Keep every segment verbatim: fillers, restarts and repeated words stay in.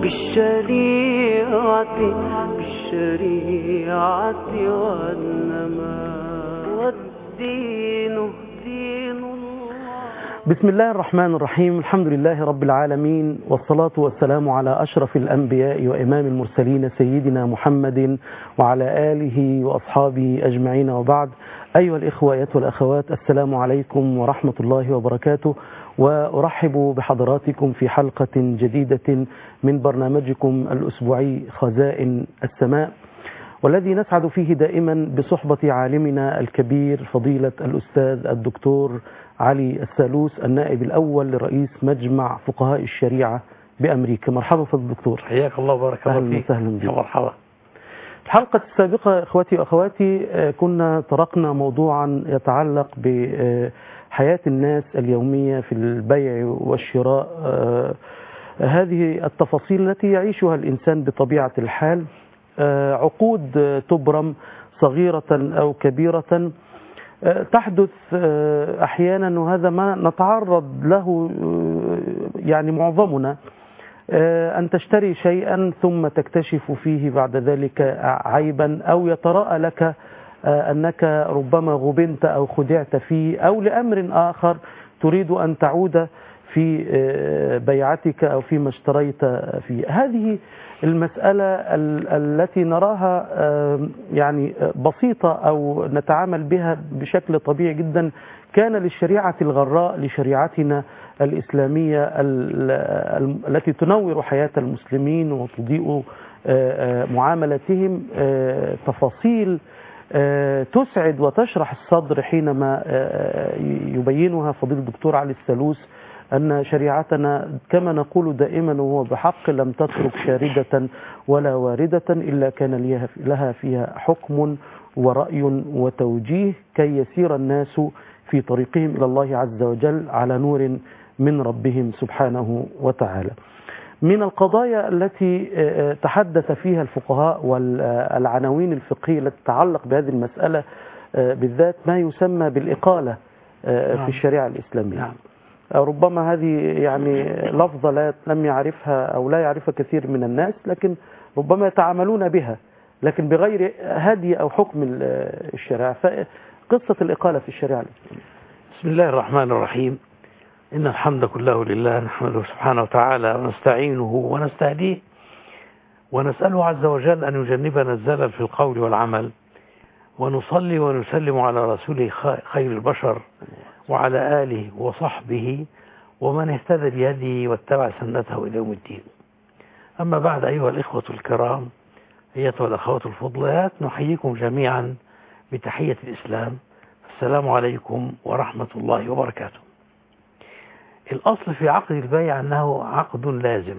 بالشريعة بالشريعة وإنما والدين دين الله. بسم الله الرحمن الرحيم. الحمد لله رب العالمين، والصلاة والسلام على أشرف الأنبياء وإمام المرسلين سيدنا محمد وعلى آله وأصحابه أجمعين، وبعد. أيها الإخوة والأخوات، السلام عليكم ورحمة الله وبركاته، وأرحب بحضراتكم في حلقة جديدة من برنامجكم الأسبوعي خزائن السماء، والذي نسعد فيه دائما بصحبة عالمنا الكبير فضيلة الأستاذ الدكتور علي السالوس، النائب الأول لرئيس مجمع فقهاء الشريعة بأمريكا. مرحبا فضل الدكتور. حياك الله وبارك الله فيك. أهلا بك. مرحبا. الحلقة السابقة إخوتي وأخواتي كنا طرقنا موضوعا يتعلق بحياة الناس اليومية في البيع والشراء، هذه التفاصيل التي يعيشها الإنسان بطبيعة الحال، عقود تبرم صغيرة أو كبيرة تحدث أحيانا، وهذا ما نتعرض له يعني معظمنا، أن تشتري شيئا ثم تكتشف فيه بعد ذلك عيبا، أو يتراءى لك أنك ربما غبنت أو خدعت فيه، أو لأمر آخر تريد أن تعود في بيعتك أو فيما اشتريت فيه. هذه المسألة التي نراها يعني بسيطة أو نتعامل بها بشكل طبيعي جدا، كان للشريعة الغراء لشريعتنا الإسلامية التي تنور حياة المسلمين وتضيء معاملتهم تفاصيل تسعد وتشرح الصدر، حينما يبينها فضيلة الدكتور علي السالوس أن شريعتنا كما نقول دائما وهو بحق لم تترك شاردة ولا واردة إلا كان لها فيها حكم ورأي وتوجيه، كي يسير الناس في طريقهم إلى الله عز وجل على نور من ربهم سبحانه وتعالى. من القضايا التي تحدث فيها الفقهاء والعناوين الفقهية التي تتعلق بهذه المسألة بالذات ما يسمى بالإقالة في الشريعة الإسلامية. نعم. ربما هذه يعني لفظة لا لم يعرفها أو لا يعرفها كثير من الناس، لكن ربما يتعاملون بها لكن بغير هدي أو حكم الشريعة. فقصة الإقالة في الشريعة الإسلامية. بسم الله الرحمن الرحيم. إن الحمد كله لله، نحمده سبحانه وتعالى ونستعينه ونستهديه ونسأله عز وجل أن يجنبنا الزلل في القول والعمل، ونصلي ونسلم على رسوله خير البشر وعلى آله وصحبه ومن اهتدى بهديه واتبع سنته إلى يوم الدين. أما بعد، أيها الإخوة الكرام، أيتها الأخوات الفضليات، نحييكم جميعا بتحية الإسلام. السلام عليكم ورحمة الله وبركاته. الأصل في عقد البيع أنه عقد لازم،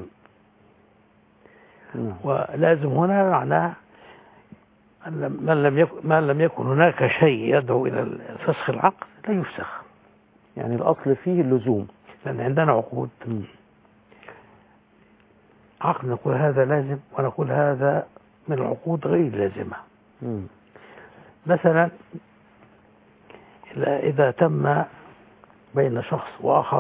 ولازم هنا معناه من لم يكن, من لم يكن هناك شيء يدعو إلى فسخ العقد لا يفسخ. يعني الأصل فيه اللزوم، لأن عندنا عقود عقد نقول هذا لازم، ونقول هذا من العقود غير لازمة. م. مثلا إذا تم بين شخص وآخر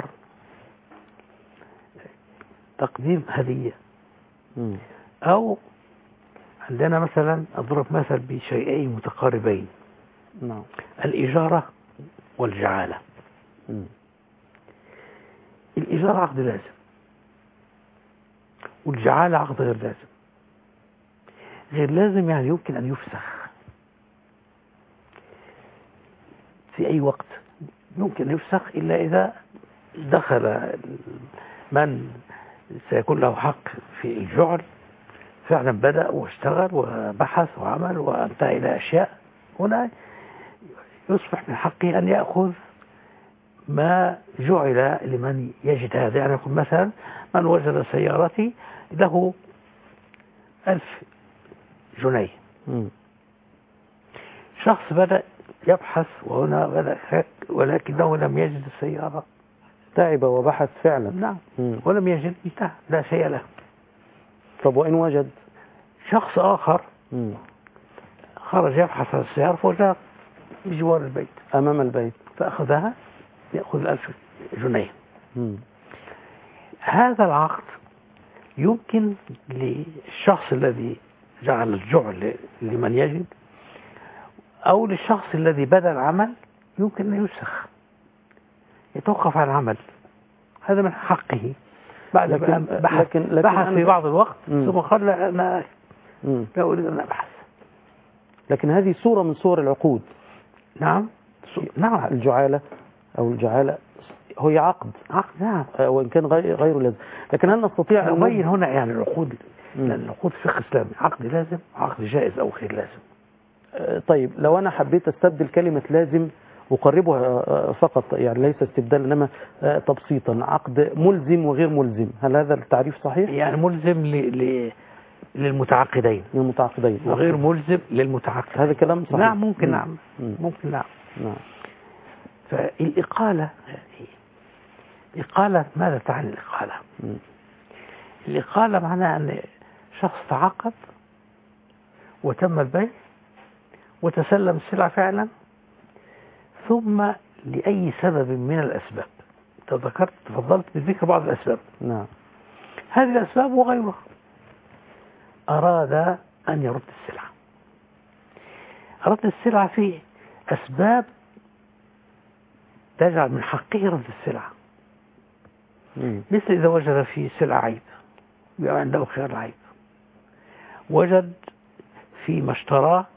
تقديم هدية، م. أو عندنا مثلا أضرب مثل بشيئين متقاربين، نعم. الإجارة والجعالة. م. الإجارة عقد لازم، والجعالة عقد غير لازم. غير لازم يعني يمكن أن يفسخ في أي وقت، يمكن يفسخ إلا إذا دخل من سيكون له حق في الجعل فعلا بدأ واشتغل وبحث وعمل وانتهى إلى أشياء، هنا يصبح من حقه أن يأخذ ما جعل لمن يجد هذا. يعني يقول مثلا من وجد سيارتي له ألف جنيه، شخص بدأ يبحث وهنا بدأ ولكنه لم يجد السيارة، تعب وبحث فعلا، نعم، ولم يجد، انتهى، لا شيء له. طب وإن وجد شخص آخر مم. خرج يبحث عن السيارة فوجدها بجوار البيت أمام البيت فأخذها، يأخذ الألف جنيه. مم. هذا العقد يمكن للشخص الذي جعل الجعل لمن يجب أو للشخص الذي بدأ العمل يمكن أن يسخ، يتوقف عن العمل، هذا من حقه بعد لكن أن بحث, لكن لكن بحث في بعض الوقت مم. ثم قال لا أنا مم. لا أريد أن أبحث. لكن هذه صورة من صور العقود. نعم نعم الجعالة أو الجعالة هي عقد عقد نعم، آه، وإن كان غير غير لازم، لكن هل نستطيع أن نبين هنا يعني العقود، مم. لأن العقود في الفقه الإسلامي عقد لازم عقد جائز أو غير لازم. آه، طيب لو أنا حبيت أستبدل كلمة لازم أقربها آه، فقط، يعني ليس استبدال إنما آه، تبسيطا، عقد ملزم وغير ملزم، هل هذا التعريف صحيح؟ يعني ملزم ل... ل... للمتعاقدين للمتعاقدين وغير ملزم للمتعاقد. هذا كلام صحيح. نعم ممكن مم. نعم مم. ممكن نعم. نعم. فالإقالة الإقالة ماذا تعني الإقالة؟ مم. الإقالة معناها أن شخص تعاقد وتم البيع وتسلم السلعة فعلا، ثم لأي سبب من الأسباب، تذكرت تفضلت بذكر بعض الأسباب، نعم. هذه الأسباب وغيرها أراد أن يرد السلعة. رد السلعة فيه أسباب تجعل من حقه رد السلعة، مم. مثل إذا وجد في سلعة عيب يبقى عنده خيار العيب، وجد فيما اشتراه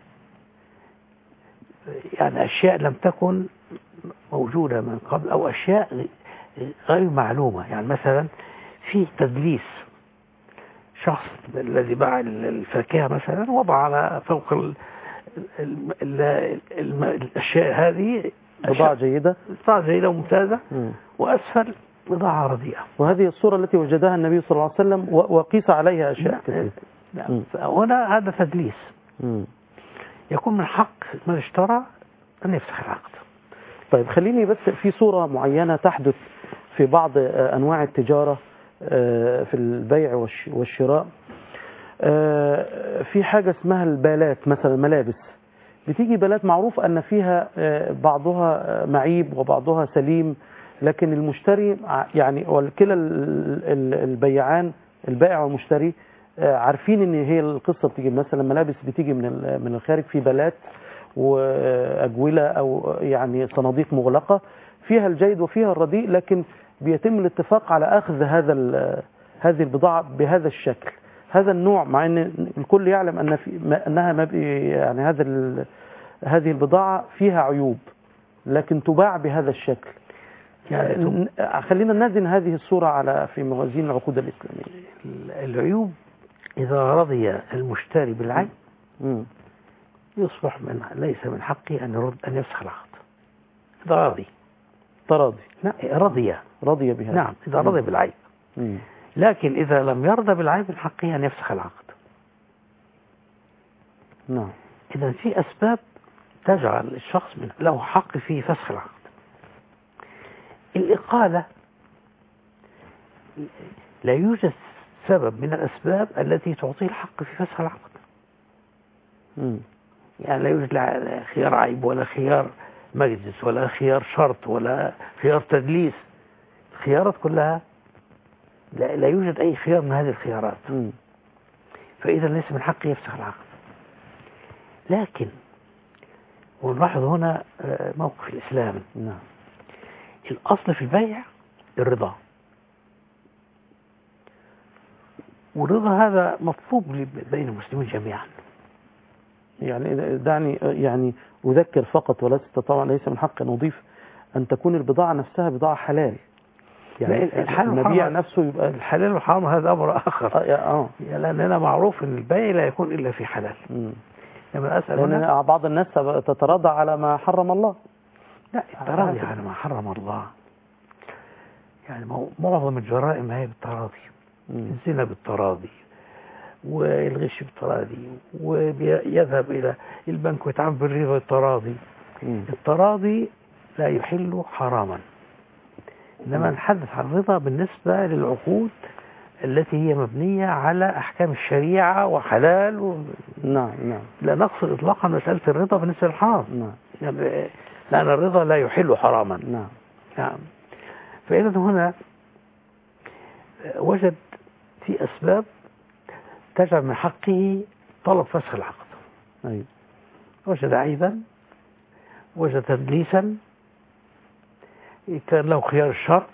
يعني أشياء لم تكن موجودة من قبل أو أشياء غير معلومة، يعني مثلا في تدليس، شخص الذي باع الفاكهة مثلا وضع على فوق ال ال ال ال الأشياء هذه بضاعة جيدة بضاعة جيدة وممتازة، مم. وأسفل بضاعة رديئة. وهذه الصورة التي وجدها النبي صلى الله عليه وسلم و- وقيس عليها أشياء كثيرة. نعم. هنا هذا تدليس، مم. يكون من حق من اشترى أن يفسخ العقد. طيب خليني بس في صورة معينة تحدث في بعض آه، أنواع التجارة آه، في البيع والش- والشراء، آه، في حاجة اسمها البالات، مثلا ملابس بتيجي بالات معروف أن فيها آه، بعضها آه، معيب وبعضها سليم، لكن المشتري ع- يعني وكلا ال- ال- البيعان البائع والمشتري آه، عارفين ان هي القصة بتيجي مثلا ملابس بتيجي من ال- من الخارج في بالات وأجولة أو يعني صناديق مغلقة فيها الجيد وفيها الرديء، لكن بيتم الاتفاق على أخذ هذا ال- هذه البضاعة بهذا الشكل، هذا النوع، مع أن الكل يعلم أن في ما أنها ما بي- يعني هذا ال- هذه البضاعة فيها عيوب لكن تباع بهذا الشكل. يعني ن- خلينا نزن هذه الصورة على في موازين العقود الإسلامية. العيوب إذا رضي المشتري بالعيب مم. يصبح من ليس من حقه أن يرد أن يفسخ العقد. إذا رضي تراضي لا رضي رضي بها. نعم إذا رضي بالعيب، مم. لكن إذا لم يرضى بالعيب من حقه أن يفسخ العقد. نعم. إذا في أسباب تجعل الشخص من له حق في فسخ العقد. الإقالة لا يوجد سبب من الأسباب التي تعطيه الحق في فسخ العقد، مم. يعني لا يوجد لا خيار عيب ولا خيار مجلس ولا خيار شرط ولا خيار تدليس، الخيارات كلها لا, لا يوجد أي خيار من هذه الخيارات، مم. فإذا ليس من حقه يفسخ العقد. لكن ونلاحظ هنا موقف الإسلام، نعم. الأصل في البيع الرضا، والرضا هذا مطلوب بين المسلمين جميعا. يعني دعني يعني أذكر فقط، ولست طبعا ليس من حق أن أضيف أن تكون البضاعة نفسها بضاعة حلال، يعني الحلال المبيع والحرام نفسه يبقى الحلال والحرام هذا أمر آخر، اه, آه. لأننا معروف أن البيع لا يكون إلا في حلال. مم. لما أسأل لأن هنا بعض الناس تتراضى على ما حرم الله. لا التراضي على ما حرم الله، يعني معظم الجرائم هي بالتراضي، مم. الزنا بالتراضي والغش بالتراضي، ويذهب إلى البنك ويتعامل بالربا بالتراضي. مم. التراضي لا يحل حراما، إنما نتحدث عن الرضا بالنسبة للعقود التي هي مبنية على أحكام الشريعة وحلال و... نعم نعم. لا نقصد إطلاقا مسألة الرضا بالنسبة للحرام، نعم. يعني لأن الرضا لا يحل حراما. نعم. نعم. فإذا هنا وجد في أسباب تجعل من حقه طلب فسخ العقد. أيوة. وجد عيبا، وجد تدليسا، كان له خيار الشرط،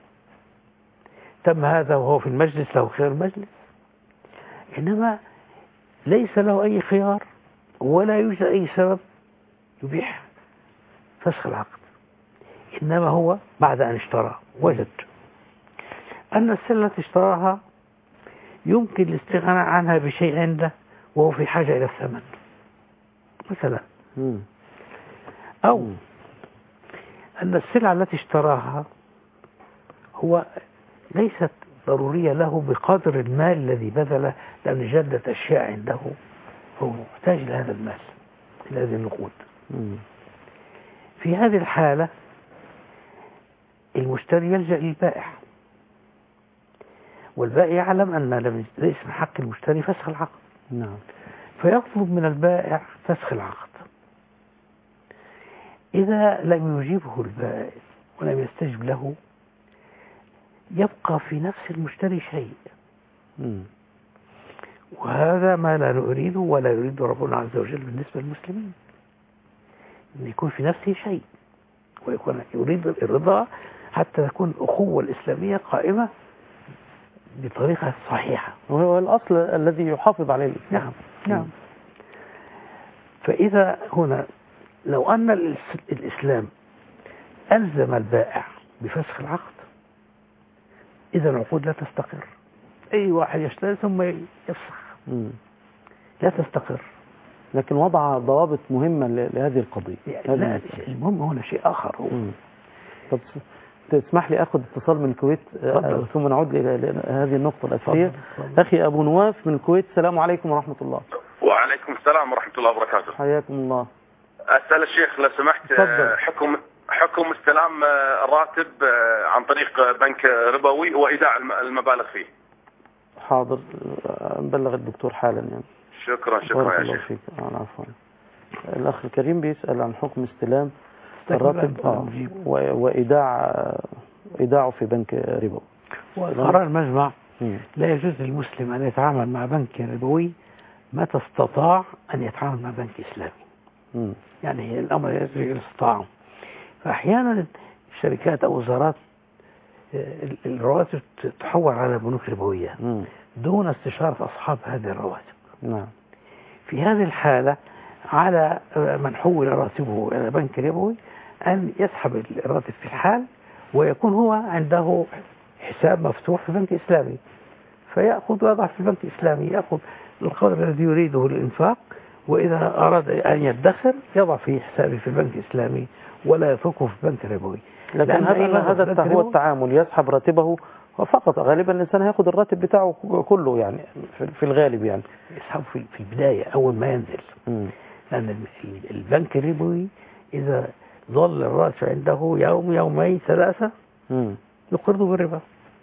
تم هذا وهو في المجلس له خيار المجلس، إنما ليس له أي خيار ولا يوجد أي سبب يبيح فسخ العقد، إنما هو بعد أن اشترى وجد أن السلة التي اشتراها يمكن الاستغناء عنها بشيء عنده وهو في حاجة إلى الثمن مثلا، مم. أو مم. أن السلعة التي اشتراها هو ليست ضرورية له بقدر المال الذي بذله، لأن جدت أشياء عنده هو محتاج لهذا المال، إلى هذه النقود. مم. في هذه الحالة المشتري يلجأ للبائع، والبائع يعلم أن ليس من حق المشتري فسخ العقد، نعم. فيطلب من البائع فسخ العقد. إذا لم يجيبه البائع ولم يستجب له يبقى في نفس المشتري شيء، مم. وهذا ما لا نريده ولا يريد ربنا عز وجل بالنسبة للمسلمين، أن يكون في نفسه شيء، ويكون يريد الرضا حتى تكون الأخوة الإسلامية قائمة بطريقة صحيحة. وهو الأصل الذي يحافظ عليه. نعم نعم. فإذا هنا لو أن الإسلام ألزم البائع بفسخ العقد، إذا العقود لا تستقر. أي واحد يشتري ثم يفسخ مم. لا تستقر. لكن وضع ضوابط مهمة ل- لهذه القضية. يعني لا، المهم هنا شيء آخر هو. مم. طب تسمح لي أخذ اتصال من الكويت آه، ثم نعود إلى إلى هذه النقطة الأساسية. أخي أبو نواف من الكويت، السلام عليكم ورحمة الله. وعليكم السلام ورحمة الله وبركاته. حياكم الله. أسأل الشيخ لو سمحت، تفضل. حكم حكم استلام الراتب عن طريق بنك ربوي وإيداع المبالغ فيه. حاضر، نبلغ الدكتور حالا يعني. شكرا شكرا بارك يا الله شيخ. فيك. آه، عفوا. الأخ الكريم بيسأل عن حكم استلام استكمل الراتب أنت آه، المجيب. و- وإيداع آه، إيداعه في بنك ربوي. وقرار المجمع مم. لا يجوز للمسلم أن يتعامل مع بنك ربوي متى استطاع أن يتعامل مع بنك إسلامي. مم. يعني هي الأمر يجري إلى استطاعه. فأحيانا الشركات أو وزارات آه، الرواتب تحول على بنوك ربوية مم. دون استشارة أصحاب هذه الرواتب. نعم. في هذه الحالة على من حول راتبه إلى بنك ربوي أن يسحب الراتب في الحال، ويكون هو عنده حساب مفتوح في بنك إسلامي، فيأخذ ويضع في البنك الإسلامي، يأخذ القدر الذي يريده للإنفاق، وإذا أراد أن يدخر يضع في حسابه في البنك الإسلامي ولا يتركه في بنك ربوي. لكن لأن أي هذا مبلغ هذا بنك هو ربوي التعامل، يسحب راتبه فقط. غالبا الإنسان هياخد الراتب بتاعه كله يعني في- في الغالب يعني. يسحب في في البداية أول ما ينزل، مم. لأن ال- البنك الربوي إذا ظل الراتب عنده يوم يومين ثلاثة مم. يقرضه بالربا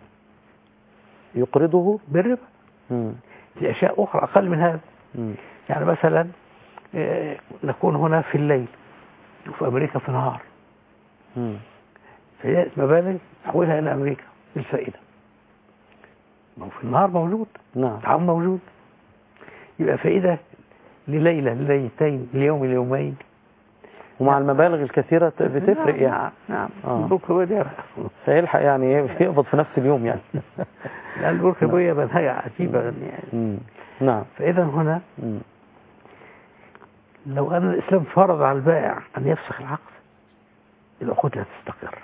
يقرضه. بالربا مم. في أشياء أخرى أقل من هذا. مم. يعني مثلا آه، نكون هنا في الليل وفي أمريكا في النهار، مم. فهي مبالغ تحولها إلى أمريكا بالفائدة. ما هو في النهار موجود، نعم. الطعام موجود، يبقى فائدة لليلة لليلتين ليوم ليومين. ومع المبالغ الكثيرة ت- بتفرق يعني. نعم نعم. آه. البنوك الربوية فيلحق يعني إيه، يقبض في نفس اليوم يعني. لأن البنوك الربوية منهجة عجيبة يعني. مم. نعم. فإذا هنا مم. لو أن الإسلام فرض على البائع أن يفسخ العقد، العقود لا تستقر.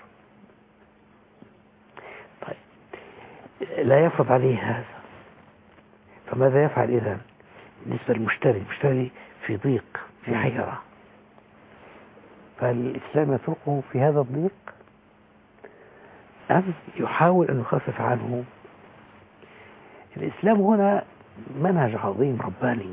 طيب لا يفرض عليه هذا، فماذا يفعل إذن؟ بالنسبة للمشتري، المشتري في ضيق في حيرة، فالإسلام يتركه في هذا الضيق أم يحاول أن يخفف عنه؟ الإسلام هنا منهج عظيم رباني،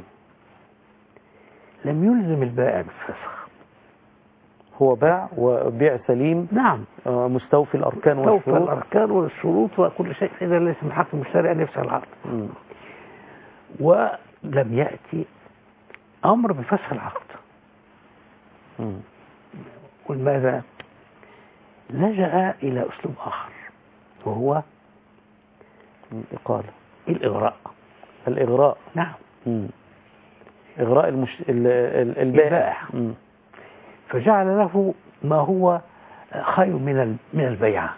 لم يلزم البائع بالفسخ. هو باع وبيع سليم. نعم، آه، مستوفي الأركان توفى والشروط. الأركان والشروط وكل شيء، إذا ليس من حق المشتري أن يفسخ العقد. مم. ولم يأتي أمر بفسخ العقد. مم. ولماذا؟ لجأ إلى أسلوب آخر، وهو الإقالة. الإغراء. الإغراء. نعم. مم. إغراء المش... ال... ال... البائع. البائع. مم. فجعل له ما هو خير من ال... من البيعة،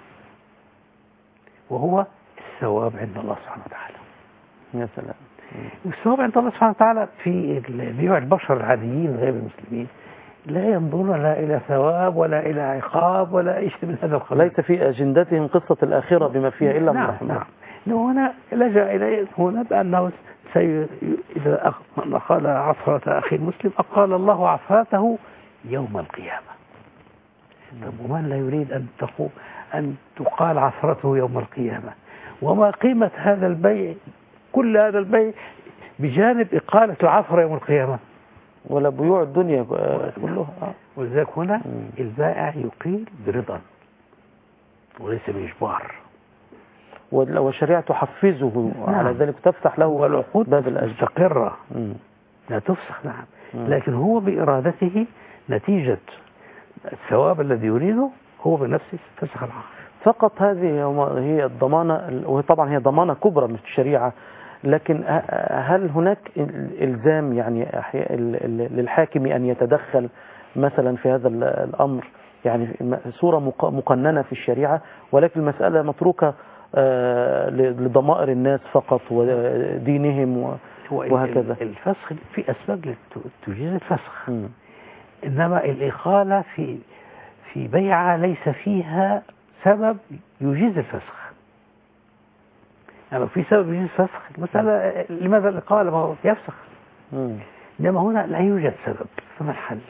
وهو الثواب عند الله سبحانه وتعالى. يا سلام. والثواب عند الله سبحانه وتعالى في بيوع البشر العاديين غير المسلمين لا ينظرون لا إلى ثواب ولا إلى عقاب ولا أي شيء من هذا القبيل. ليس في أجندتهم قصة الآخرة بما فيها إلا من نعم رحمه. نعم. هنا لجأ إليه هنا بأنه سي... إذا أخ... قال عثرة أخي المسلم أقال الله عثرته يوم القيامة. طب ومن لا يريد أن تقو... أن تقال عثرته يوم القيامة؟ وما قيمة هذا البيع، كل هذا البيع بجانب إقالة العثرة يوم القيامة؟ ولا بيوع الدنيا كلها. ولذلك هنا البائع يقيل برضا وليس بإجبار، والشريعة تحفزه على ذلك، تفتح له والعقود باب الأجر مستقرة لا تفسخ. نعم. لكن هو بإرادته نتيجة الثواب الذي يريده هو بنفسه فسخ العقد فقط. هذه هي الضمانة، وطبعا هي ضمانة كبرى من الشريعة. لكن هل هناك إلزام يعني للحاكم أن يتدخل مثلا في هذا الأمر؟ يعني صورة مقننة في الشريعة، ولكن المسألة متروكة لضمائر الناس فقط ودينهم وهكذا. الفسخ في أسباب تجيز الفسخ، م. إنما الإقالة في في بيعة ليس فيها سبب يجيز الفسخ. يعني لو في سبب يجيز الفسخ المسألة لماذا الإقالة؟ ما هو يفسخ. م. إنما هنا لا يوجد سبب، فما الحل؟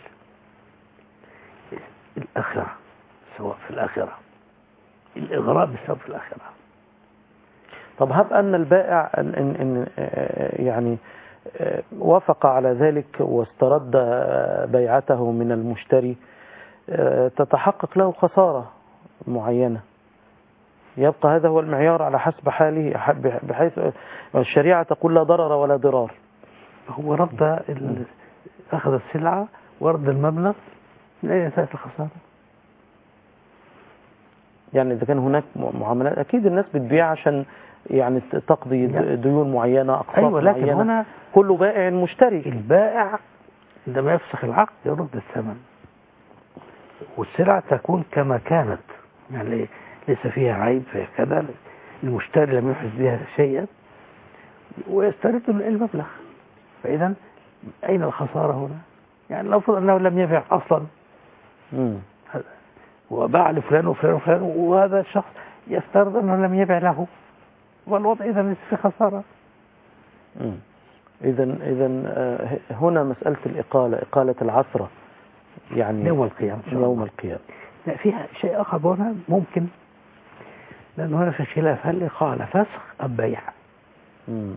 الآخرة، سواء في الآخرة الإغراء بسبب في الآخرة. طب هب أن البائع إن إن يعني وافق على ذلك واسترد بيعته من المشتري، تتحقق له خسارة معينة، يبقى هذا هو المعيار على حسب حاله، بحيث الشريعة تقول لا ضرر ولا ضرار. هو رد أخذ السلعة ورد المبلغ، من أين تأتي الخسارة؟ يعني إذا كان هناك معاملات أكيد الناس بتبيع عشان يعني تقضي ديون معينة، أقساط أيوة، لكن معينة. هنا كل بائع مشتري. البائع عندما يفسخ العقد يرد الثمن، والسلعة تكون كما كانت، يعني ليس فيها عيب فيها كذا، المشتري لم يحدث بها شيئا ويسترد المبلغ. فإذا أين الخسارة هنا؟ يعني لو فرض أنه لم يبيع أصلا مم. وباع لفلان وفلان وفلان وهذا الشخص يفترض أنه لم يبيع له، والوضع إذا ليس في خسارة. إذا إذا هنا مسألة الإقالة، إقالة العثرة يعني يوم القيامة يوم القيامة. لا، فيها شيء آخر هنا ممكن، لأنه هنا في خلاف هل الإقالة فسخ أم بيع. مم.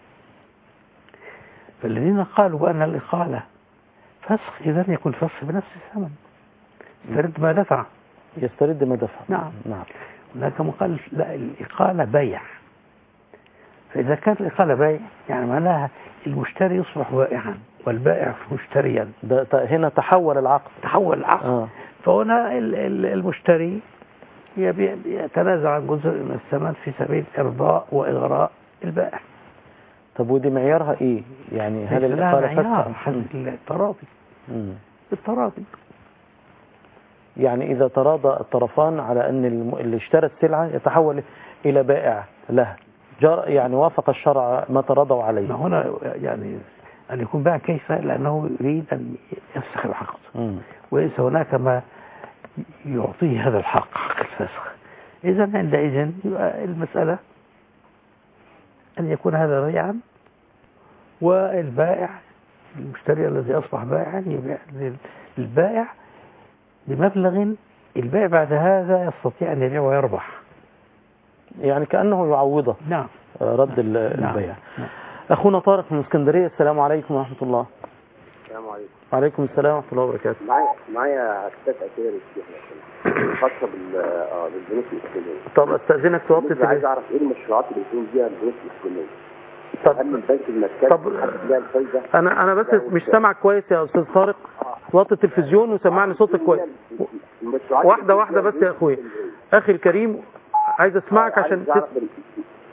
فالذين قالوا بأن الإقالة فسخ إذن يكون فسخ بنفس الثمن، يسترد ما دفع. يسترد ما دفع. نعم نعم. هناك من قال لا، الإقالة بيع. فإذا كانت الإقالة بيع يعني معناها المشتري يصبح بائعا والبائع مشتريا. ده هنا تحول العقد. تحول العقد. آه. فهنا المشتري يتنازع عن جزء من الثمن في سبيل إرضاء وإغراء البائع. طب ودي معيارها إيه؟ يعني هل الإقالة فسخ؟ التراضي. التراضي. يعني إذا تراضى الطرفان على أن اللي اشترى السلعة يتحول إلى بائع له، يعني وافق الشرع ما تراضوا عليه. هنا يعني أن يكون بائع كيف؟ لأنه يريد أن يفسخ العقد، وليس هناك ما يعطيه هذا الحق، حق الفسخ. إذا عندئذ المسألة أن يكون هذا بيعا، والبائع المشتري الذي أصبح بائعا يبيع للبائع بمبلغ البائع بعد هذا يستطيع أن يبيع ويربح، يعني كأنه يعوضه. نعم. رد نعم. البيع. نعم. أخونا طارق من اسكندرية، السلام عليكم ورحمة الله. السلام عليكم. وعليكم السلام ورحمة الله وبركاته. معايا معايا ثلاث أسئلة للشيخ خاصة بالبنوك الإسلامية. طب استأذنك توطي التلفزيون. عايز أعرف إيه المشروعات اللي يكون بيها البنوك الإسلامية؟ طب هل البنك المركزي طب بيها الفايدة؟ أنا أنا بس مش سامعك كويس يا أستاذ طارق. وطي التلفزيون وسمعني صوتك كويس. واحدة واحدة بس يا أخوي. أخي الكريم عايز أسمعك عشان تس...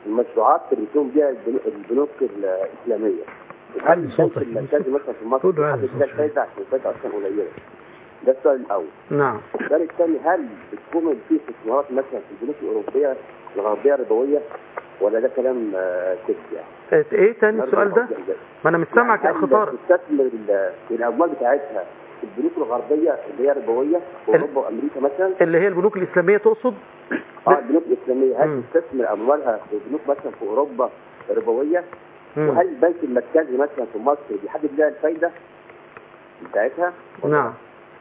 المشروعات اللي بتقوم بها البنو- البنوك الاسلاميه. هل علي البنك صوتك. المركزي مثلا في مصر قول له علي بيحدد صوتك. ده الفايده عشان الفايده اصلا قليله؟ ده السؤال الاول. نعم. السؤال الثاني، هل بتكون في استثمارات مثلا في البنوك الاوروبيه الغربيه ربويه ولا ده كلام آه، كذب يعني؟ ايه تاني السؤال ده؟ ما انا مش سامعك يا اخ طارق. تستثمر ال- الاموال بتاعتها في البنوك الغربيه اللي هي ربويه في اوروبا وامريكا مثلا؟ اللي هي البنوك الاسلاميه تقصد؟ اه البنوك الاسلاميه، هل مم. تستثمر اموالها في بنوك مثلا في اوروبا ربويه؟ مم. وهل البنك المركزي مثلا في مصر بيحدد لها الفايده بتاعتها؟ نعم.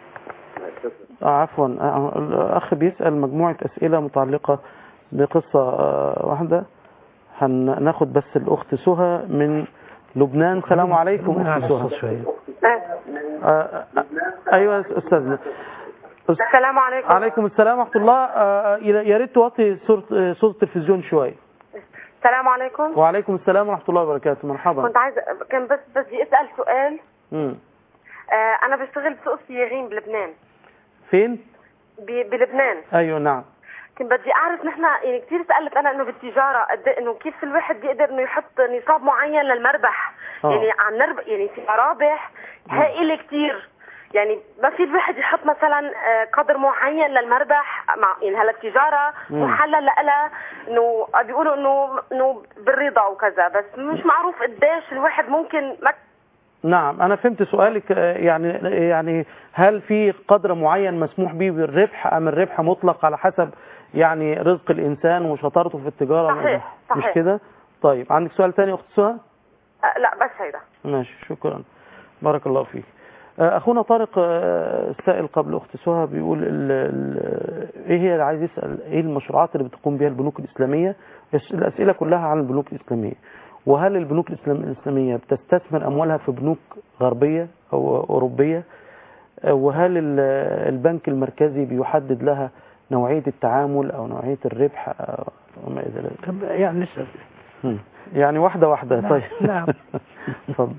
آه عفوا، آه الأخ بيسأل مجموعة أسئلة متعلقة بقصة آه واحدة. هناخد بس الأخت سهى من لبنان. سلام عليكم أخت سهى. آه آه أيوة أستاذنا. السلام عليكم. عليكم السلام ورحمة الله. آه يا ريت توطي صوت صوت التلفزيون شوية. السلام عليكم. وعليكم السلام ورحمة الله وبركاته. مرحبا. كنت عايزة كان بس بدي أسأل سؤال. امم آه أنا بشتغل بسوق السياغين بلبنان. فين؟ ب- بلبنان. أيوة نعم. كنت بدي أعرف نحن يعني كثير سألت أنا إنه بالتجارة قد إنه كيف الواحد بيقدر إنه يحط نصاب معين للمربح. أوه. يعني عن نرب يعني في مرابح هائلة كثير. يعني ما في الواحد يحط مثلا قدر معين للمربح مع يعني هلا التجاره محلل لها انه بيقولوا انه انه بالرضا وكذا، بس مش معروف قديش الواحد ممكن مك... نعم أنا فهمت سؤالك. يعني يعني هل في قدر معين مسموح به بالربح أم الربح مطلق على حسب يعني رزق الإنسان وشطارته في التجارة؟ صحيح صحيح. مش كده؟ طيب عندك سؤال تاني أخت سهى؟ أه لا بس هيدا. ماشي شكرا بارك الله فيك. أخونا طارق السائل قبل أخت سهى بيقول ال ال إيه هي اللي عايز يسأل إيه المشروعات اللي بتقوم بها البنوك الإسلامية؟ الأسئلة كلها عن البنوك الإسلامية. وهل البنوك الإسلامية بتستثمر أموالها في بنوك غربية أو أوروبية؟ وهل البنك المركزي بيحدد لها نوعية التعامل أو نوعية الربح وما إلى ذلك؟ يعني نسأل يعني واحدة واحدة. نعم. طيب نعم. اتفضل.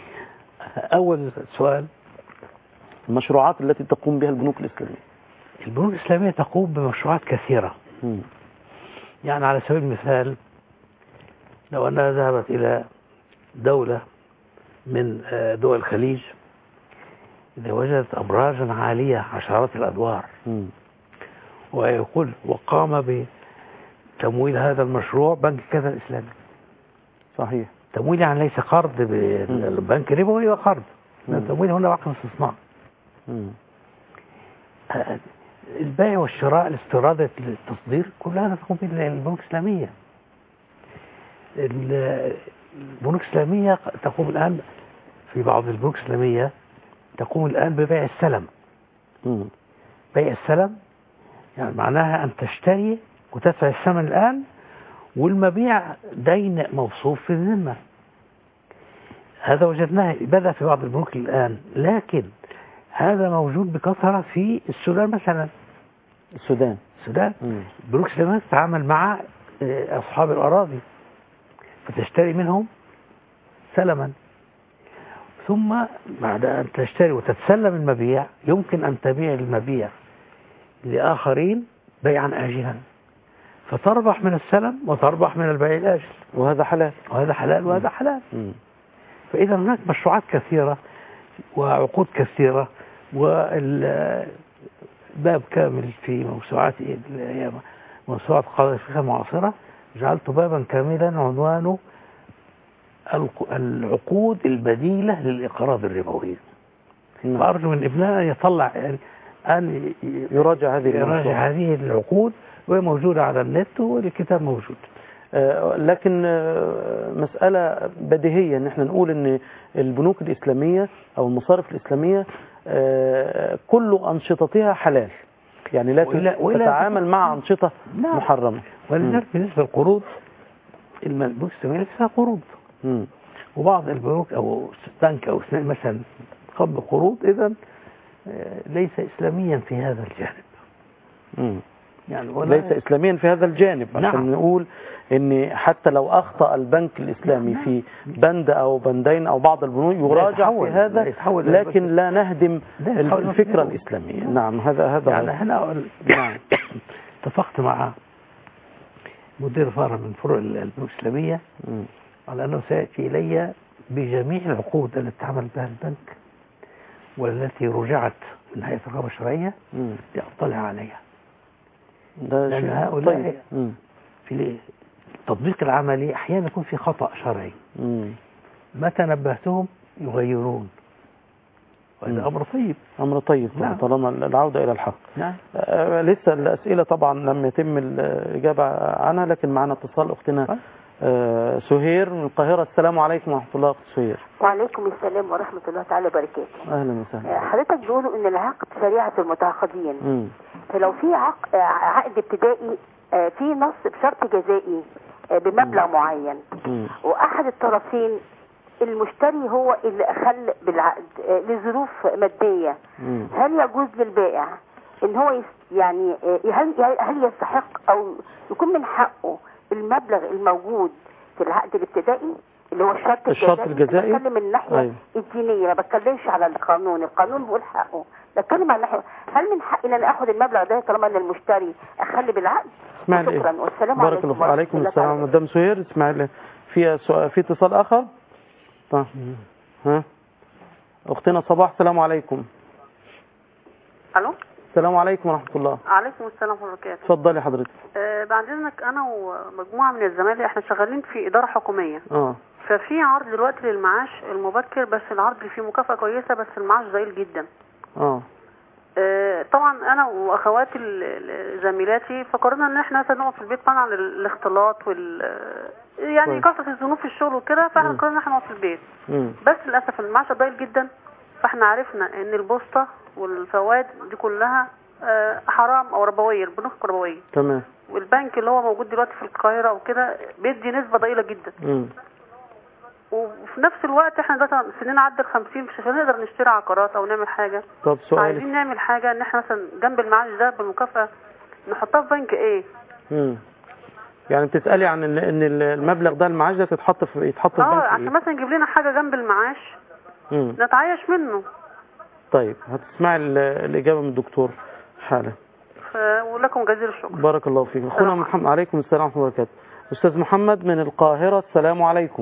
أول سؤال، المشروعات التي تقوم بها البنوك الإسلامية. البنوك الإسلامية تقوم بمشروعات كثيرة. م. يعني على سبيل المثال لو أنها ذهبت إلى دولة من دول الخليج إذا وجدت أبراجا عالية عشرات الأدوار م. ويقول وقام بتمويل هذا المشروع بنك كذا الإسلامي. صحيح. تمويل يعني ليس قرض بالبنك ربوي وقرض، التمويل هنا عقد استصناع. البيع والشراء، الاستيراد، التصدير، كل هذا تقوم به البنوك الإسلامية. البنوك الإسلامية تقوم الآن في بعض البنوك الإسلامية تقوم الآن ببيع السلم. م. بيع السلم يعني معناها أن تشتري وتدفع الثمن الآن والمبيع دين موصوف في الذمة. هذا وجدناه بدأ في بعض البنوك الآن، لكن هذا موجود بكثرة في السودان مثلا. السودان السودان مم. البنوك الإسلامية تتعامل مع أصحاب الأراضي فتشتري منهم سلما، ثم بعد أن تشتري وتتسلم المبيع يمكن أن تبيع المبيع لآخرين بيعا آجلا فتربح من السلم وتربح من البيع الآجل، وهذا حلال وهذا حلال وهذا حلال. م. فإذا هناك مشروعات كثيرة وعقود كثيرة، والباب كامل في موسوعات موسوعات قضايا الفقه المعاصرة جعلت بابا كاملا عنوانه العقود البديلة للإقراض الربوي. فأرجو من ابننا يطلع يعني أن يراجع هذه يراجع هذه العقود وهي موجودة على النت والكتاب موجود. آه لكن آه مسألة بديهية ان احنا نقول ان البنوك الإسلامية او المصارف الإسلامية آه كل أنشطتها حلال، يعني لا تتعامل مع أنشطة نعم. محرمة. ولذلك بالنسبة للقروض البنوك الإسلامية ليس فيها قروض، م. وبعض البنوك أو بنك أو اثنين مثلا قبل قروض إذا ليس إسلاميا في هذا الجانب. م. يعني ولا ليس إسلاميا في هذا الجانب عشان نعم. نقول ان حتى لو أخطأ البنك الإسلامي نعم. في بند أو بندين أو بعض البنوك يراجع في هذا، لكن لا نهدم الفكرة الإسلامية. نعم هذا هذا يعني هنا نعم اتفقت مع مدير فرع من فروع البنوك الإسلامية مم. على أنه سيأتي إلي بجميع العقود التي تعمل بها البنك والتي رجعت من هيئة الرقابة الشرعية مم. لأطلع عليها. ده لأن شيء هؤلاء طيب. مم. في التطبيق العملي أحيانا يكون في خطأ شرعي، مم. متى نبهتهم يغيرون، وهذا مم. أمر طيب. أمر طيب نعم. طالما العودة إلى الحق. نعم. آه لسه الأسئلة طبعا لم يتم الإجابة عنها، لكن معنا اتصال أختنا آه سهير من القاهرة. السلام عليكم ورحمة الله. أخت سهير. وعليكم السلام ورحمة الله تعالى وبركاته. أهلا وسهلا. حضرتك بيقولوا إن العقد شريعة المتعاقدين. مم. فلو في عقد عقد ابتدائي في نص بشرط جزائي بمبلغ معين، مم. وأحد الطرفين المشتري هو اللي أخل بالعقد لظروف مادية، مم. هل يجوز للبائع إن هو يس يعني هل هل يستحق أو يكون من حقه المبلغ الموجود في العقد الابتدائي اللي هو الشرط الجزائي؟ الشرط الجزائي. بتكلم من الناحية أيوة. الدينية، ما بتكلمش على القانون، القانون بيقول حقه، بتكلم على الناحية هل من حقي ان انا اخد المبلغ ده طالما ان المشتري اخلي بالعقد؟ شكرا والسلام بارك عليكم. الله. عليكم السلام مدام سهير. اسماعيل في سؤال، في اتصال اخر. طيب ها اختنا صباح. السلام عليكم. الو. السلام عليكم ورحمة الله. عليكم السلام ورحمة الله وبركاته. اتفضلي حضرتك. آه بعد اذنك انا ومجموعة من الزمايل احنا شغالين في إدارة حكومية. اه ففي عرض دلوقتي للمعاش المبكر، بس العرض فيه مكافأة كويسة بس المعاش ضئيل جدا. اه آه طبعا انا واخواتي ال- زميلاتي فكرنا ان احنا مثلا نقعد في البيت منع الاختلاط وال يعني كويس. كثرة الذنوب في الشغل وكده، فاحنا مم. قررنا ان احنا نقعد في البيت. مم. بس للاسف المعاش ضئيل جدا، فاحنا عرفنا ان البوسطة والفوائد دي كلها آه حرام او ربوية، البنوك ربوية. تمام. والبنك اللي هو موجود دلوقتي في القاهرة وكده بيدي نسبة ضئيلة جدا. مم. وفي نفس الوقت احنا دلوقتي سنين عدى الخمسين، مش هنقدر نشتري عقارات او نعمل حاجة. طب سؤالك. عايزين نعمل حاجة ان احنا مثلا جنب المعاش ده بالمكافأة نحطها في بنك ايه. مم. يعني بتسألي عن ان إن المبلغ ده المعاش ده تتحط في يتحط في اه بنك عشان إيه؟ مثلا يجيب لنا حاجة جنب المعاش مم. نتعايش منه. طيب هتسمعي ال- الإجابة من الدكتور حالا. ف... ولكم جزيل الشكر. بارك الله فيك. اخونا محمد. عليكم السلام ورحمة الله وبركاته. أستاذ محمد من القاهرة. السلام عليكم.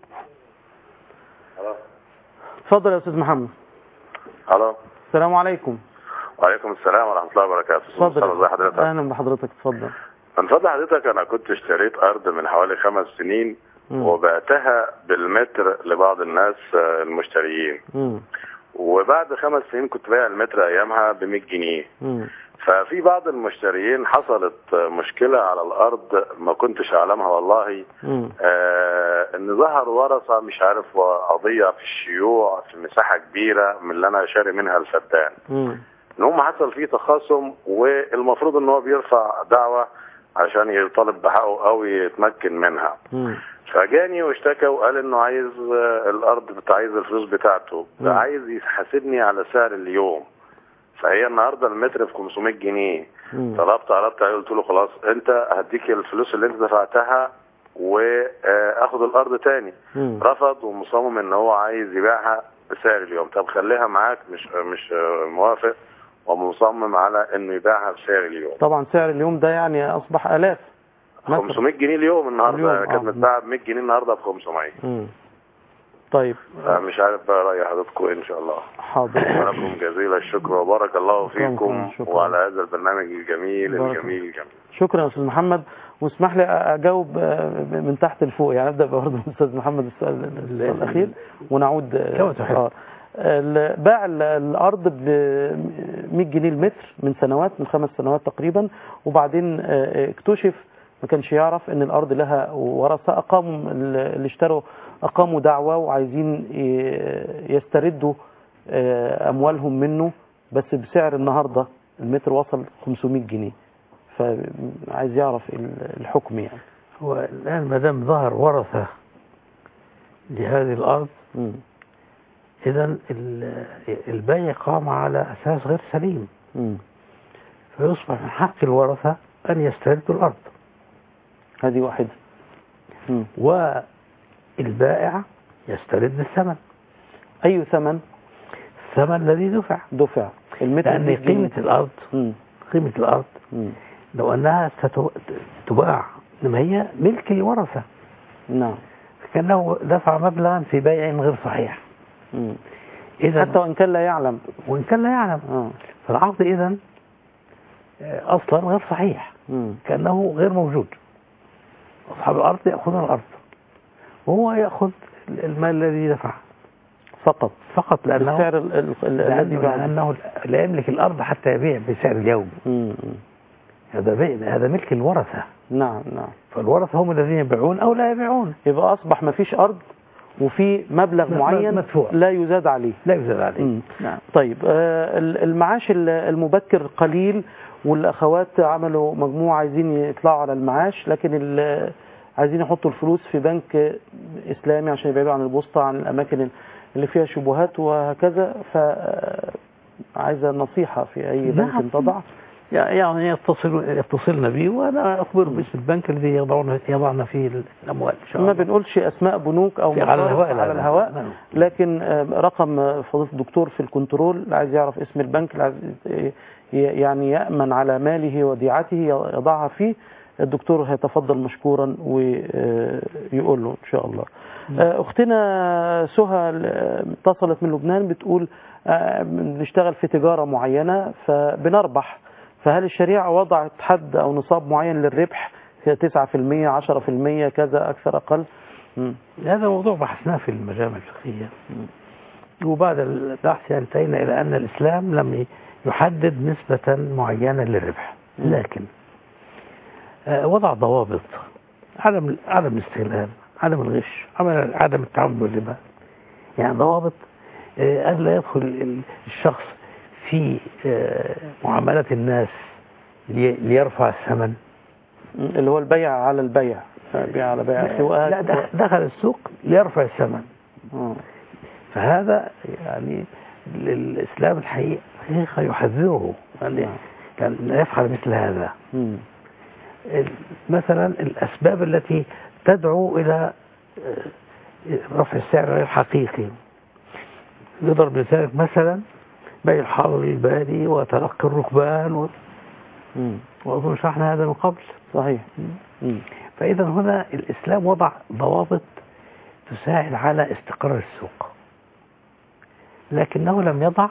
اتفضل يا أستاذ محمد. الو. السلام عليكم. وعليكم السلام ورحمه الله وبركاته. اتفضل. ازي حضرتك؟ اهلا بحضرتك. اتفضل. من فضل حضرتك انا كنت اشتريت ارض من حوالي خمس سنين مم. وبعتها بالمتر لبعض الناس آه، المشتريين، مم. وبعد خمس سنين كنت بايع المتر ايامها ب مية جنيه. مم. ففي بعض المشتريين حصلت آه، مشكله على الارض ما كنتش اعلمها والله. مم. آه ان ظهر ورثه مش عارف قضيه في الشيوع في مساحه كبيره من اللي انا شاري منها الفدان، مم. ان هم حصل فيه تخاصم والمفروض ان هو بيرفع دعوة عشان يطالب بحقه او يتمكن منها. مم. فجاني واشتكى وقال انه عايز آه، الارض بتاع عايز الفلوس بتاعته، ده مم. عايز يحاسبني على سعر اليوم. فهي النهارده المتر ب خمسمية جنيه. مم. طلبت عرضت عليه قلت له خلاص انت هديك الفلوس اللي انت دفعتها واخد الارض تاني. مم. رفض ومصمم ان هو عايز يبيعها بسعر اليوم. طب خليها معاك، مش مش آه، موافق ومصمم على انه يبيعها بسعر اليوم. طبعا سعر اليوم ده يعني اصبح الاف. مثلا. خمسمية جنيه اليوم النهارده، اليوم، كانت آه. متباعه ب مية جنيه النهارده ب خمسمية. مم. طيب مش عارف بقى راي حضرتكم ان شاء الله. حاضر. ولكم جزيل الشكر وبارك الله شكراً، فيكم شكراً. وعلى هذا البرنامج الجميل بارك الجميل الجميل. شكرا يا استاذ محمد. واسمح لي اجاوب آه، من تحت لفوق، يعني ابدا برضه من الاستاذ محمد السؤال السؤال الاخير ونعود. كما تحب. اه ال- باع ال- الارض ب مية جنيه المتر من سنوات، من خمس سنوات تقريبا، وبعدين آه، اكتشف ما كانش يعرف ان الارض لها ورثه. اقاموا اللي اشتروا اقاموا دعوه وعايزين ي- يستردوا آه، اموالهم منه، بس بسعر النهارده المتر وصل خمسمية جنيه. فعايز يعرف ال- الحكم يعني. هو الآن ما دام ظهر ورثة لهذه الأرض، مم. إذا البيع قام على أساس غير سليم، مم. فيصبح من حق الورثة أن يستردوا الأرض، هذه واحدة. مم. والبائع يسترد الثمن. أي ثمن؟ الثمن الذي دفع دفع المتر. لأن قيمة الأرض مم. قيمة الأرض مم. لو أنها ستباع إنما هي ملك الورثة. نعم. كأنه دفع مبلغا في بيع غير صحيح. إذا حتى وإن كان لا يعلم وإن كان لا يعلم آه. فالعقد إذن أصلا غير صحيح. مم. كأنه غير موجود. أصحاب الأرض يأخذون الأرض وهو يأخذ المال الذي دفع فقط فقط لأنه السعر الذي لأنه لا يملك الأرض حتى يبيع بسعر اليوم. مم. هذا بيع هذا ملك الورثة. نعم نعم. فالورثة هم الذين يبيعون أو لا يبيعون. يبقى أصبح ما فيش أرض وفي مبلغ معين مدفوع. لا يزاد عليه لا يزاد عليه. نعم. طيب آه المعاش المبكر قليل والأخوات عملوا مجموعة عايزين يطلعوا على المعاش لكن عايزين يحطوا الفلوس في بنك إسلامي عشان يبعدوا عن البوسطة عن الأماكن اللي فيها شبهات وهكذا. فعايزة نصيحة في أي بنك تضع يعني يتصل يتصلنا به وانا اخبره باسم البنك الذي يضعون يضعنا فيه الاموال ان شاء الله. ما بنقولش اسماء بنوك او على الهواء على الهواء لكن رقم فضيلة الدكتور في الكنترول عايز يعرف اسم البنك اللي عايز يعني يأمن على ماله وديعته يضعها فيه. الدكتور هيتفضل مشكورا ويقول له ان شاء الله. اختنا سهى اتصلت من لبنان بتقول بنشتغل في تجارة معينة فبنربح، فهل الشريعة وضعت حد أو نصاب معين للربح تسعة في المية عشرة في المية كذا أكثر أقل؟ مم. هذا موضوع بحثناه في المجامع الفقهية وبعد البحث انتهينا إلى أن الإسلام لم يحدد نسبة معينة للربح لكن وضع ضوابط عدم عدم الاستغلال عدم الغش عدم التعامل بالربا يعني ضوابط أن لا يدخل الشخص في معاملة الناس ليرفع الثمن اللي هو البيع على البيع بيع على بيع لا دخل السوق ليرفع الثمن. فهذا يعني الإسلام الحقيقة يحذره يعني كان لا يفعل مثل هذا. مثلا الأسباب التي تدعو إلى رفع السعر غير حقيقي نضرب مثال مثلا بيع الحاضر للبادي وتلقي الركبان و... وأظن شرحنا هذا من قبل. صحيح. فإذا هنا الإسلام وضع ضوابط تساعد على استقرار السوق لكنه لم يضع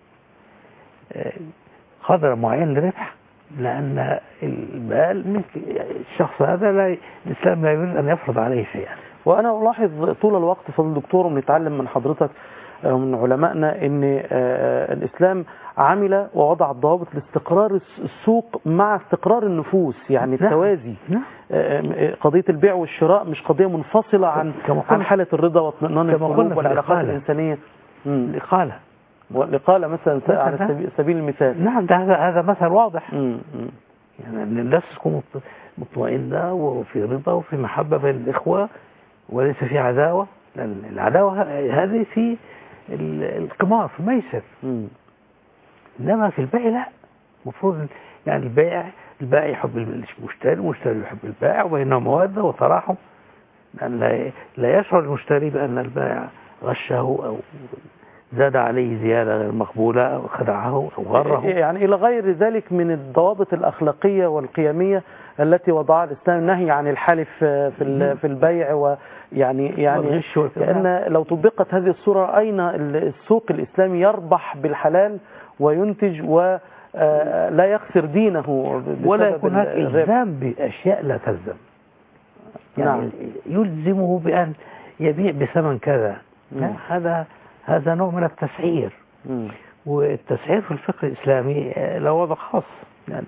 قدر معين للربح لأن المال الشخص هذا لا الإسلام لا يريد أن يفرض عليه شيئا. وأنا ألاحظ طول الوقت فضل الدكتور ونتعلم من حضرتك من علمائنا ان الإسلام عمل ووضع الضوابط لاستقرار السوق مع استقرار النفوس يعني التوازي. قضية البيع والشراء مش قضية منفصلة عن عن حالة الرضا واطمئنان القلوب والعلاقات الإنسانية. الإقالة والإقالة مثلا على سبيل المثال. نعم ده هذا هذا مثل واضح. مم. يعني أن الناس تكون مطمئنة وفي رضا وفي محبة بين الإخوة وليس في عداوة لأن العداوة هذه في القمار في الميسر. إنما في البيع لا المفروض يعني البيع البائع يحب المشتري والمشتري يحب البائع وبينهم مودة وتراحم لأن لا يشعر المشتري بأن البائع غشه أو زاد عليه زيادة غير مقبولة أو خدعه أو غره يعني إلى غير ذلك من الضوابط الأخلاقية والقيمية التي وضعها الإسلام النهي عن الحلف في في البيع ويعني يعني لأن لو طبقت هذه الصورة أين السوق الإسلامي يربح بالحلال وينتج ولا يخسر دينه ولا يكون هناك إلزام بأشياء لا تلزم يعني نعم. يلزمه بأن يبيع بثمن كذا هذا هذا نوع من التسعير. مم. والتسعير في الفقه الإسلامي له وضع خاص يعني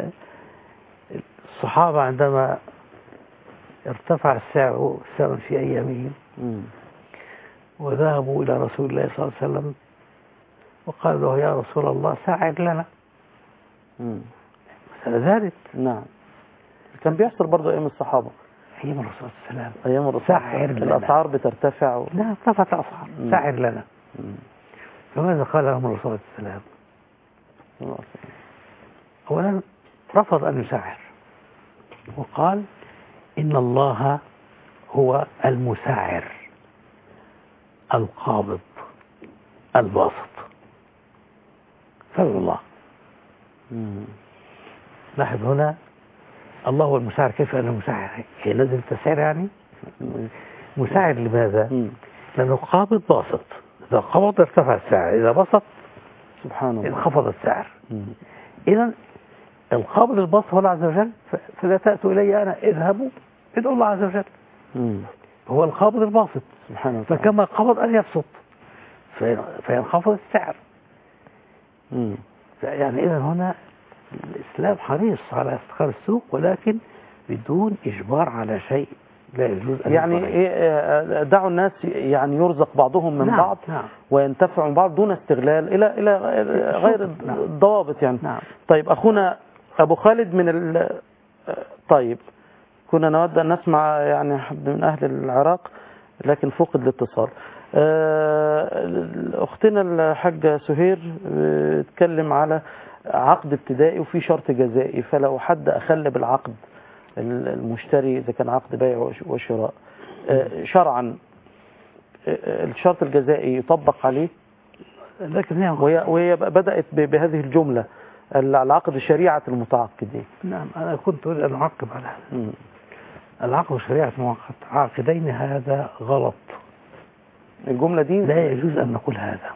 الصحابة عندما ارتفع السعر الثمن في أيامهم وذهبوا إلى رسول الله صلى الله عليه وسلم وقال له يا رسول الله سعر لنا. مثل ذلك. نعم كان بيحصل برضه أيام الصحابة أيام الرسول صلى الله عليه وسلم أيام الرسول سعر لنا الأسعار بترتفع و... لا ارتفعت الأسعار سعر لنا. مم. فماذا قال لهم الرسول صلى الله عليه وسلم؟ أولا رفض أن يسعر وقال إن الله هو المسعر القابض الباسط فضل الله. لاحظ هنا الله هو المساعر. كيف أنا مساعر؟ هي نزل التسعير يعني مساعر لماذا؟ مم. لأنه قابض باسط، إذا قبض ارتفع السعر، إذا بسط سبحان الله انخفض السعر. مم. إذا القابض الباسط هو الله عز وجل. ف- فإذا تأتوا إلي أنا اذهبوا ادعوا الله عز وجل، مم. هو القابض الباسط. سبحان الله فكما قبض أن يبسط في- فينخفض السعر. مم. يعني إذا هنا الإسلام حريص على استقرار السوق، ولكن بدون إجبار على شيء لا يجوز أن يعني يفعل. إيه، آه، دعوا الناس يعني يرزق بعضهم من نعم، بعض نعم. وينتفع من بعض دون استغلال إلى إلى غير نعم. الضوابط يعني. نعم. طيب أخونا أبو خالد من ال... طيب كنا نود أن نسمع يعني حد من أهل العراق لكن فقد الاتصال. آه، أختنا الحاجة سهير آه، تكلم على عقد ابتدائي وفي شرط جزائي، فلو حد أخل بالعقد المشتري إذا كان عقد بيع وش- وشراء آه، شرعا آه، الشرط الجزائي يطبق عليه؟ لكن هي وهي وهي بدأت ب- بهذه الجملة العقد شريعة المتعاقدين. نعم، أنا كنت أريد أن أعقب على هذا. مم. العقد شريعة المتعاقدين هذا غلط، الجملة دي لا يجوز أن نقول هذا.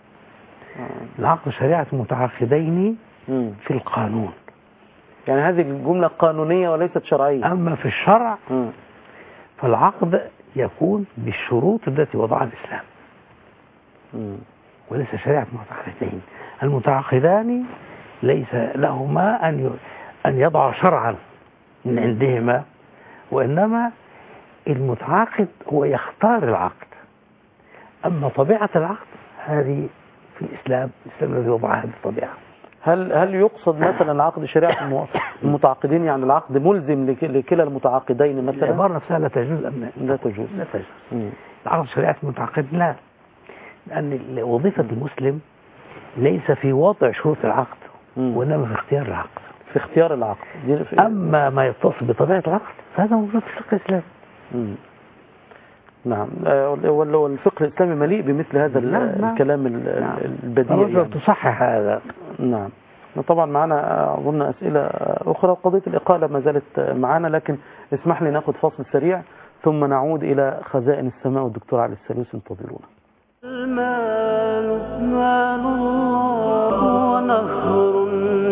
آه. العقد شريعة المتعاقدين مم. في القانون، يعني هذه الجملة قانونية وليست شرعية. أما في الشرع مم. فالعقد يكون بالشروط التي وضعها الإسلام مم. وليس شريعة المتعاقدين. المتعاقدان ليس لهما أن ي- أن يضع شرعا من عندهما، وإنما المتعاقد هو يختار العقد. أما طبيعة العقد هذه في الإسلام، الإسلام الذي وضعها هذه الطبيعة. هل هل يقصد مثلا عقد شريعة الم- المتعاقدين يعني العقد ملزم لك- لكلا المتعاقدين مثلا؟ العبارة نفسها لا تجوز أن لا تجوز. لا تجوز. مم. العقد شريعة المتعاقد لا، لأن وظيفة المسلم ليس في وضع شروط العقد، مم. وإنما في اختيار العقد. في اختيار العقد دي في... أما ما يتصل بطبيعة العقد فهذا موجود في الفقه الإسلامي. مم. نعم آه، وال- والفقه الإسلامي مليء بمثل هذا ال- نعم، نعم. الكلام ال- نعم. البديع فنرجو يعني. أن تصحح هذا. نعم طبعا معنا أظن أسئلة أخرى. قضية الإقالة ما زالت معنا، لكن اسمح لي نأخذ فاصل سريع ثم نعود إلى خزائن السماء والدكتور علي السلوس. انتظرونا. المال مال الله ونهر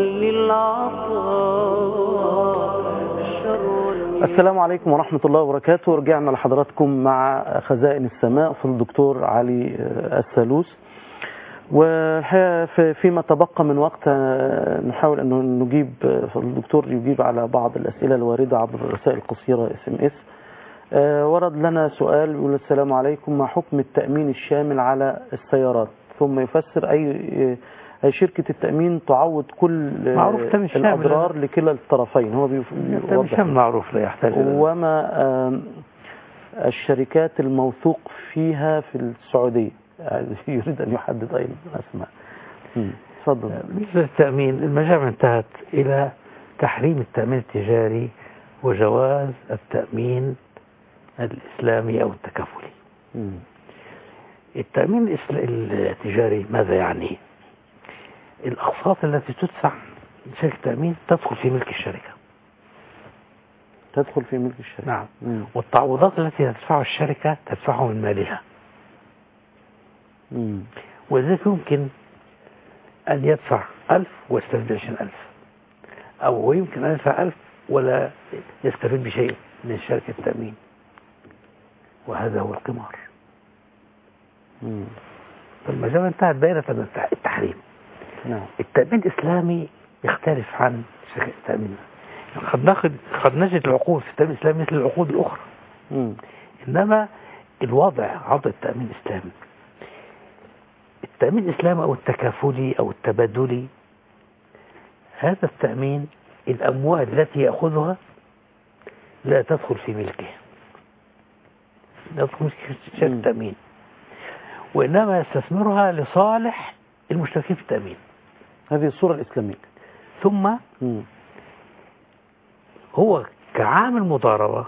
للعطاء شر السلام عليكم ورحمة الله وبركاته. رجعنا لحضراتكم مع خزائن السماء في الدكتور علي السلوس، والحقيقة في- فيما تبقى من وقت آه، نحاول أن نجيب آه، الدكتور يجيب على بعض الأسئلة الواردة عبر الرسائل القصيرة اس ام اس. ورد لنا سؤال يقول السلام عليكم، ما حكم التأمين الشامل على السيارات؟ ثم يفسر أي أي شركة التأمين تعوض كل آه، معروف التأمين الشامل. الأضرار لكلا الطرفين. هو بيف- التأمين بيوضح. معروف لا يحتاج إلى- وما آم، الشركات الموثوق فيها في السعودية؟ يعني يريد أن يحدد أي أسماء. مم. تفضل. بالنسبة للتأمين، المجامع انتهت إلى تحريم التأمين التجاري وجواز التأمين الإسلامي أو التكافلي. مم. التأمين الإسل- التجاري ماذا يعني؟ الأقساط التي تدفع من شركة التأمين تدخل في ملك الشركة. تدخل في ملك الشركة. نعم. مم. والتعويضات التي تدفعها الشركة تدفعها من مالها، مم. ولذلك يمكن أن يدفع ألف ويستفيد عشرين ألف، أو يمكن أن يدفع ألف ولا يستفيد بشيء من شركة التأمين، وهذا هو القمار. مم. فالمجال انتهت دائرة التحريم. نعم. التأمين الإسلامي يختلف عن شركة التأمين. قد ناخد قد نجد العقود في التأمين الإسلامي مثل العقود الأخرى، مم. إنما الوضع عضو التأمين الإسلامي، التأمين الإسلامي أو التكافلي أو التبادلي، هذا التأمين الأموال التي يأخذها لا تدخل في ملكه، لا تدخل في شركة التأمين، وإنما يستثمرها لصالح المشتركين في التأمين. هذه الصورة الإسلامية. ثم مم. هو كعامل مضاربة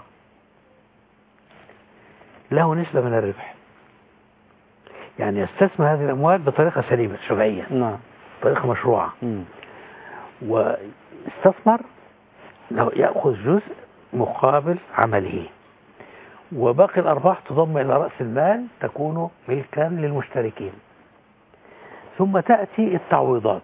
له نسبة من الربح، يعني يستثمر هذه الأموال بطريقة سليمة شرعية، نعم. طريقة مشروعة، مم. واستثمر له يأخذ جزء مقابل عمله، وباقي الأرباح تضم إلى رأس المال تكون ملكا للمشتركين. ثم تأتي التعويضات.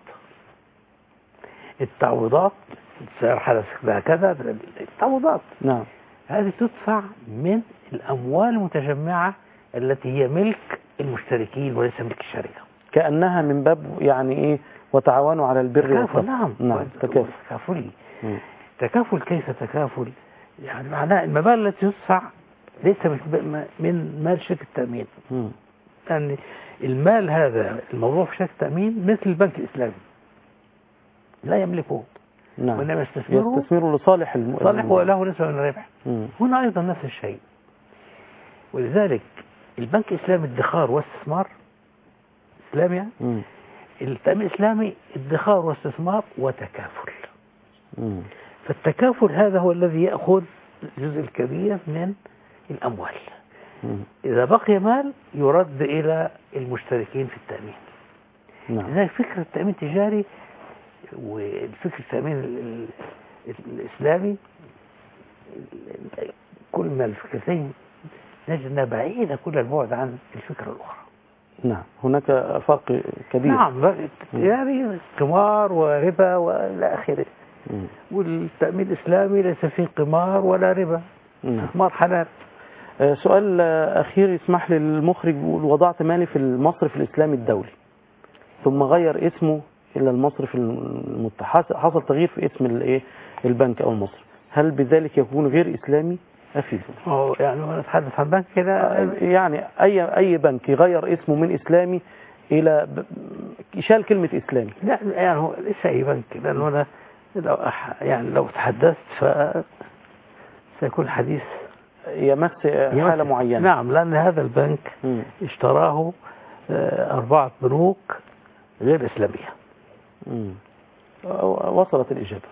التعويضات سعر حدث هكذا التعويضات نعم. هذه تدفع من الأموال المتجمعة التي هي ملك المشتركين وليس ملك الشركة، كأنها من باب يعني إيه وتعاونوا على البر تكافل. والتقوى. نعم نعم تكافل. تكافلي. تكافل كيف تكافل؟ يعني معناه المبالغ التي تدفع ليس من مال شركة التأمين، يعني المال هذا الموضوع في شركة التأمين مثل البنك الإسلامي لا يملكه، نعم. وإنما يستثمره يستثمره لصالح الم... صالح وله نسبة من الربح. مم. هنا أيضا نفس الشيء. ولذلك البنك الإسلامي ادخار واستثمار إسلامي، مم. التأمين الإسلامي ادخار واستثمار وتكافل. مم. فالتكافل هذا هو الذي يأخذ الجزء الكبير من الأموال. مم. إذا بقي مال يرد إلى المشتركين في التأمين. نعم. لذلك فكرة التأمين التجاري والفكر التأمين ال- ال- الإسلامي كل ما الفكرتين نجد أنها بعيدة كل البعد عن الفكرة الأخرى. نعم هناك فرق كبير. نعم يعني قمار وربا وإلى آخره. مم. والتأمين الإسلامي ليس فيه قمار ولا ربا، نعم. قمار حلال. آه، سؤال آه، أخير يسمح لي المخرج يقول وضعت مالي في المصرف الإسلامي الدولي ثم غير اسمه إلى المصرف المتحدث، حصل تغيير في اسم الايه البنك أو المصرف، هل بذلك يكون غير إسلامي؟ أفيد. أو يعني أنا أتحدث عن بنك كده يعني أي أي بنك يغير اسمه من إسلامي إلى ب... شال كلمة إسلامي. لا يعني هو ليس أي بنك، لأنه أنا لو أح... يعني لو تحدثت ف سيكون الحديث يمس حالة معينة. نعم لأن هذا البنك م. اشتراه آه، أربعة بنوك غير إسلامية. م. وصلت الإجابة.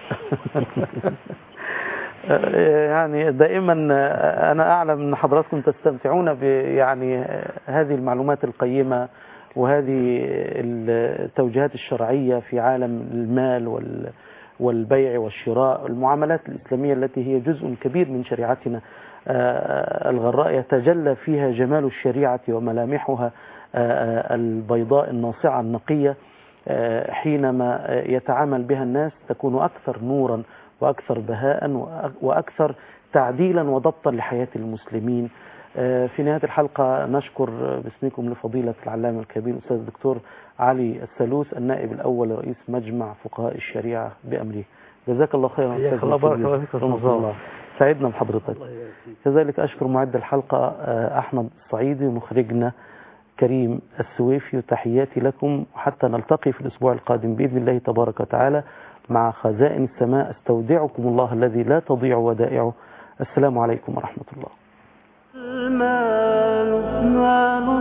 يعني دائما أنا أعلم أن حضراتكم تستمتعون يعني هذه المعلومات القيمة وهذه التوجيهات الشرعية في عالم المال والبيع والشراء، المعاملات الإسلامية التي هي جزء كبير من شريعتنا الغراء يتجلى فيها جمال الشريعة وملامحها البيضاء الناصعة النقية، حينما يتعامل بها الناس تكون أكثر نورا وأكثر بهاء وأكثر تعديلا وضبطا لحياة المسلمين. في نهاية الحلقة نشكر باسمكم لفضيلة العلامة الكبير الأستاذ الدكتور علي السلوس النائب الأول لرئيس مجمع فقهاء الشريعة بأمريكا. جزاك الله خيرا. جزاك الله بارك الله فيك. الله سعدنا بحضرتك. كذلك أشكر معد الحلقة أحمد الصعيدي ومخرجنا كريم السويفي، وتحياتي لكم حتى نلتقي في الأسبوع القادم بإذن الله تبارك وتعالى مع خزائن السماء. استودعكم الله الذي لا تضيع ودائعه. السلام عليكم ورحمة الله. المال مال